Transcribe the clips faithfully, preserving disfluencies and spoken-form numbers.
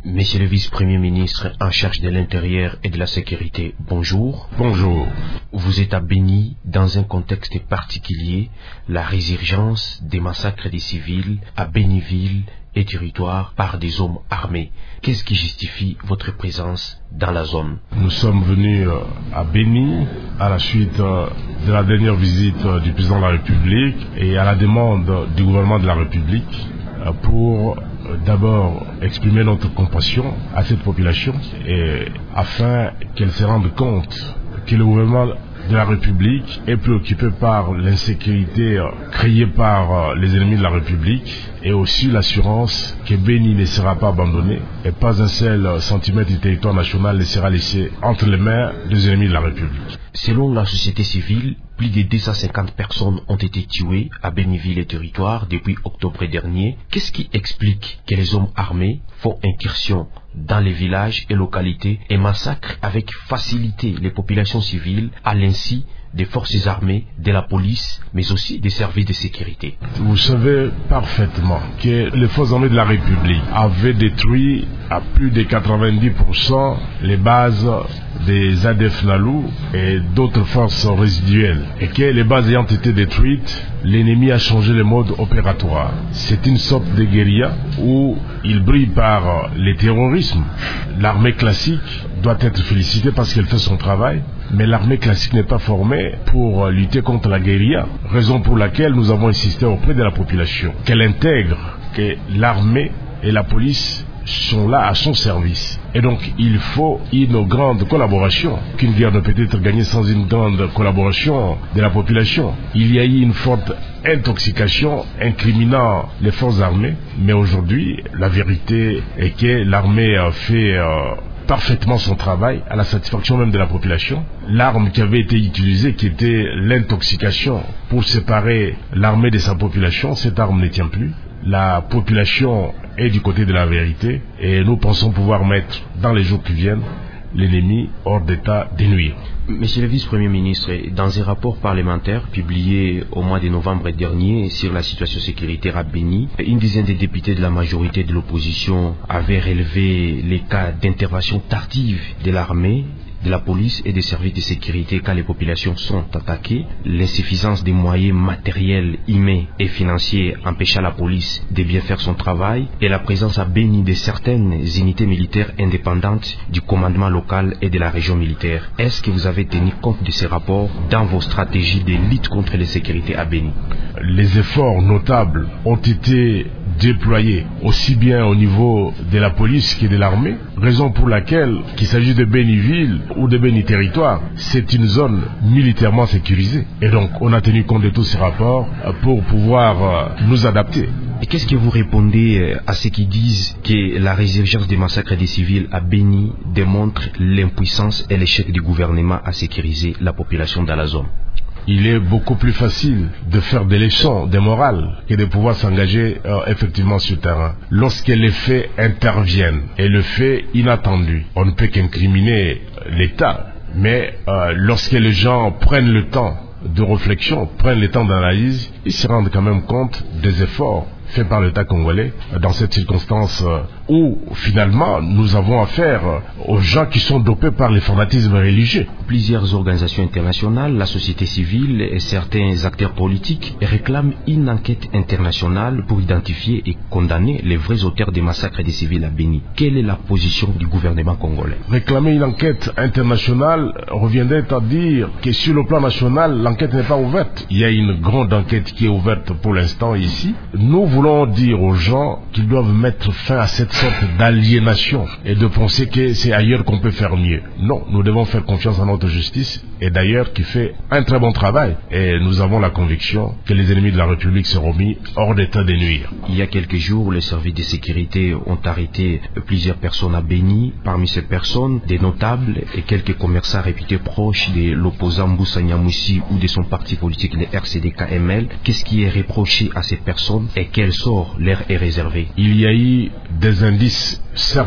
Monsieur le vice-premier ministre en charge de l'Intérieur et de la Sécurité, bonjour. Bonjour. Vous êtes à Béni dans un contexte particulier, la résurgence des massacres des civils à Béniville et territoire par des hommes armés. Qu'est-ce qui justifie votre présence dans la zone? Nous sommes venus à Béni à la suite de la dernière visite du président de la République et à la demande du gouvernement de la République pour d'abord exprimer notre compassion à cette population et afin qu'elle se rende compte que le gouvernement de la République est préoccupé par l'insécurité créée par les ennemis de la République et aussi l'assurance que Béni ne sera pas abandonné et pas un seul centimètre du territoire national ne sera laissé entre les mains des ennemis de la République. Selon la société civile, plus de deux cent cinquante personnes ont été tuées à Béniville et territoire depuis octobre dernier. Qu'est-ce qui explique que les hommes armés font incursion dans les villages et localités et massacrent avec facilité les populations civiles à l'insu des forces armées, de la police, mais aussi des services de sécurité? Vous savez parfaitement que les forces armées de la République avaient détruit à plus de quatre-vingt-dix pour cent les bases des A D F Nalu et d'autres forces résiduelles, et que les bases ayant été détruites, l'ennemi a changé le mode opératoire. C'est une sorte de guérilla où il brille par le terrorisme. L'armée classique doit être félicitée parce qu'elle fait son travail, mais l'armée classique n'est pas formée pour lutter contre la guérilla, raison pour laquelle nous avons insisté auprès de la population qu'elle intègre que l'armée et la police sont là à son service. Et donc il faut une grande collaboration, qu'une guerre ne peut être gagnée sans une grande collaboration de la population. Il y a eu une forte intoxication incriminant les forces armées, mais aujourd'hui la vérité est que l'armée a fait euh, parfaitement son travail à la satisfaction même de la population. L'arme qui avait été utilisée, qui était l'intoxication pour séparer l'armée de sa population, cette arme ne tient plus. La population est du côté de la vérité et nous pensons pouvoir mettre dans les jours qui viennent l'ennemi hors d'état de nuire. Monsieur le vice-premier ministre, dans un rapport parlementaire publié au mois de novembre dernier sur la situation sécuritaire à Béni, une dizaine de députés de la majorité de l'opposition avaient relevé les cas d'intervention tardive de l'armée, de la police et des services de sécurité quand les populations sont attaquées, l'insuffisance des moyens matériels, humains et financiers empêchant la police de bien faire son travail et la présence à Béni de certaines unités militaires indépendantes du commandement local et de la région militaire. Est-ce que vous avez tenu compte de ces rapports dans vos stratégies de lutte contre l'insécurité à Béni? Les efforts notables ont été déployés aussi bien au niveau de la police que de l'armée, raison pour laquelle, qu'il s'agisse de Béniville ou de Béni territoire, c'est une zone militairement sécurisée. Et donc on a tenu compte de tous ces rapports pour pouvoir nous adapter. Et qu'est-ce que vous répondez à ceux qui disent que la résurgence des massacres des civils à Béni démontre l'impuissance et l'échec du gouvernement à sécuriser la population dans la zone? Il est beaucoup plus facile de faire des leçons de morale que de pouvoir s'engager euh, effectivement sur le terrain. Lorsque les faits interviennent et le fait inattendu, on ne peut qu'incriminer l'État. Mais euh, lorsque les gens prennent le temps de réflexion, prennent le temps d'analyse, ils se rendent quand même compte des efforts faits par l'État congolais dans cette circonstance où finalement nous avons affaire aux gens qui sont dopés par les fanatismes religieux. Plusieurs organisations internationales, la société civile et certains acteurs politiques réclament une enquête internationale pour identifier et condamner les vrais auteurs des massacres des civils à Béni. Quelle est la position du gouvernement congolais? Réclamer une enquête internationale reviendrait à dire que sur le plan national, l'enquête n'est pas ouverte. Il y a une grande enquête qui est ouverte pour l'instant ici. Nous voulons dire aux gens qu'ils doivent mettre fin à cette sorte d'aliénation et de penser que c'est ailleurs qu'on peut faire mieux. Non, nous devons faire confiance à notre justice et d'ailleurs qui fait un très bon travail. Et nous avons la conviction que les ennemis de la République seront mis hors d'état de nuire. Il y a quelques jours, les services de sécurité ont arrêté plusieurs personnes à Béni. Parmi ces personnes, des notables et quelques commerçants réputés proches de l'opposant Moussa Niamoussi ou de son parti politique, le R C D K M L. Qu'est-ce qui est reproché à ces personnes et quel sort leur est réservé? Il y a eu des indices certains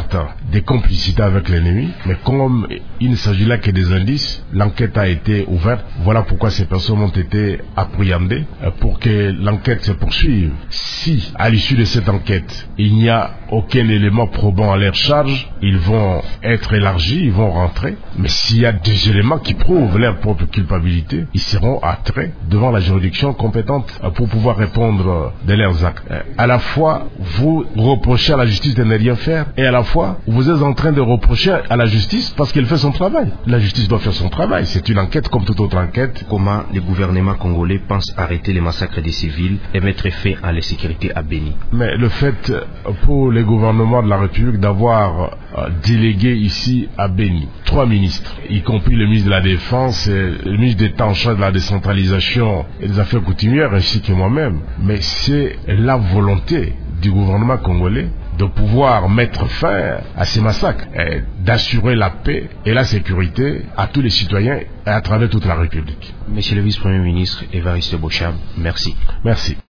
des complicités avec l'ennemi, mais comme il ne s'agit là que des indices, l'enquête a été ouverte. Voilà pourquoi ces personnes ont été appréhendées pour que l'enquête se poursuive. Si, à l'issue de cette enquête, il n'y a aucun élément probant à leur charge, ils vont être élargis, ils vont rentrer. Mais s'il y a des éléments qui prouvent leur propre culpabilité, ils seront attraits devant la juridiction compétente pour pouvoir répondre de leurs actes. À la fois, vous reprochez à la justice de ne rien faire, et à la fois, vous êtes en train de reprocher à la justice parce qu'elle fait son travail. La justice doit faire son travail. C'est une enquête comme toute autre enquête. Comment le gouvernement congolais pense arrêter les massacres des civils et mettre fin à l'insécurité à Béni? Mais le fait pour les gouvernements de la République d'avoir délégué ici à Béni trois ministres, y compris le ministre de la Défense et le ministre d'État en charge de la décentralisation et des affaires coutumières, ainsi que moi-même, mais c'est la volonté du gouvernement congolais de pouvoir mettre fin à ces massacres, et d'assurer la paix et la sécurité à tous les citoyens et à travers toute la République. Monsieur le vice-premier ministre Évariste Bochab, merci. Merci.